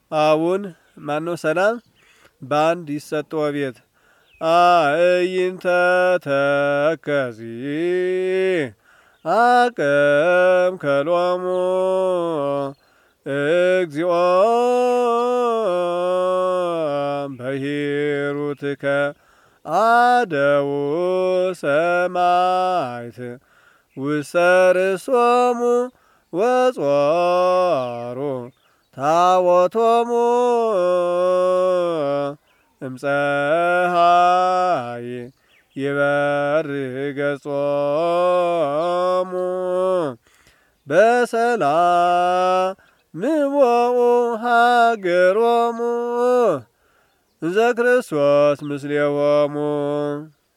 አሁን ማነው ሰላም በአንድ ይሰጠው ቤት አእይንተ ተከዚ አቅም ከሎሙ እግዚኦ በሂሩትከ አደው ሰማይት ውሰርሶሙ ወጾሩ ታቦቶሙ እምፀሃይ ይበርህ ገጾሙ በሰላም ንቦኡ ሀገሮሙ እንዘ ክርስቶስ ምስሌሆሙ